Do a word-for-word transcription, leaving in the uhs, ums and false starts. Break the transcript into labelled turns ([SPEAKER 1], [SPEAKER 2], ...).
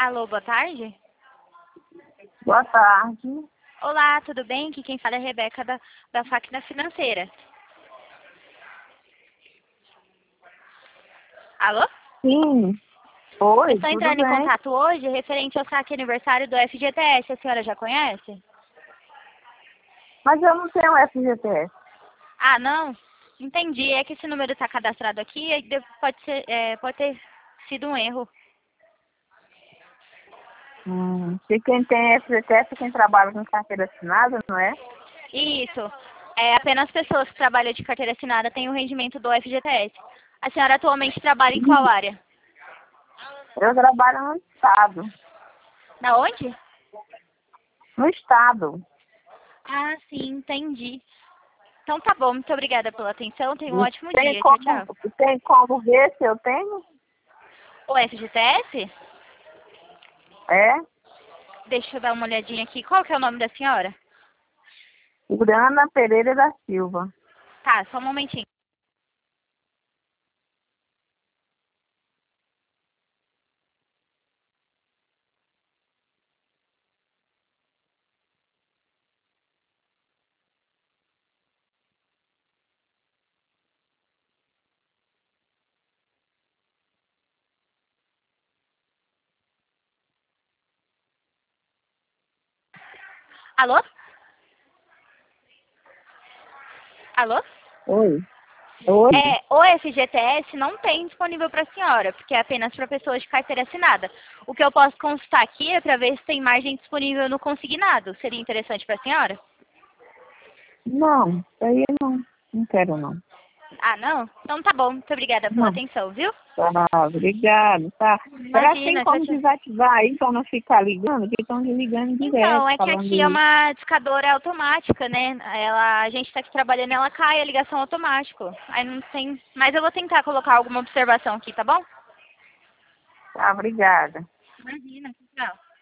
[SPEAKER 1] Alô, boa tarde.
[SPEAKER 2] Boa tarde.
[SPEAKER 1] Olá, tudo bem? Aqui quem fala é a Rebeca da, da Fáquina Financeira. Alô?
[SPEAKER 2] Sim. Oi,
[SPEAKER 1] Eu estou
[SPEAKER 2] tudo
[SPEAKER 1] entrando em
[SPEAKER 2] bem?
[SPEAKER 1] contato hoje referente ao saque aniversário do F G T S. A senhora já conhece?
[SPEAKER 2] Mas eu não tenho F G T S.
[SPEAKER 1] Ah, não? Entendi. É que esse número está cadastrado aqui e de- pode, ser, é, pode ter sido um erro.
[SPEAKER 2] Hum, se quem tem F G T S é quem trabalha com carteira assinada, não é?
[SPEAKER 1] Isso. É, apenas pessoas que trabalham de carteira assinada têm o rendimento do F G T S. A senhora atualmente trabalha em qual área?
[SPEAKER 2] Eu trabalho no Estado.
[SPEAKER 1] Na onde?
[SPEAKER 2] No Estado.
[SPEAKER 1] Ah, sim, entendi. Então tá bom, muito obrigada pela atenção. Tenha um ótimo
[SPEAKER 2] Tem
[SPEAKER 1] dia. Tchau,
[SPEAKER 2] como,
[SPEAKER 1] tchau.
[SPEAKER 2] tem como ver se eu tenho?
[SPEAKER 1] O F G T S?
[SPEAKER 2] É?
[SPEAKER 1] Deixa eu dar uma olhadinha aqui. Qual que é o nome da senhora?
[SPEAKER 2] Urana Pereira da Silva.
[SPEAKER 1] Tá, só um momentinho. Alô? Alô?
[SPEAKER 2] Oi. Oi.
[SPEAKER 1] É, o F G T S não tem disponível para a senhora, porque é apenas para pessoas de carteira assinada. O que eu posso consultar aqui é para ver se tem margem disponível no consignado. Seria interessante para a senhora?
[SPEAKER 2] Não, isso aí não. Não quero não.
[SPEAKER 1] Ah, não? Então tá bom. Muito obrigada pela
[SPEAKER 2] Não.
[SPEAKER 1] atenção, viu?
[SPEAKER 2] Tá, obrigado, tá. Será que tem
[SPEAKER 1] Imagina, tchau,
[SPEAKER 2] como
[SPEAKER 1] tchau.
[SPEAKER 2] desativar aí pra não ficar ligando? Porque estão ligando direto,
[SPEAKER 1] Então, é que
[SPEAKER 2] falando
[SPEAKER 1] aqui é
[SPEAKER 2] isso.
[SPEAKER 1] uma discadora automática, né? Ela, a gente está aqui trabalhando, ela cai a ligação automático. Aí não tem. Mas eu vou tentar colocar alguma observação aqui, tá bom?
[SPEAKER 2] Tá, obrigada.
[SPEAKER 1] Imagina, tchau.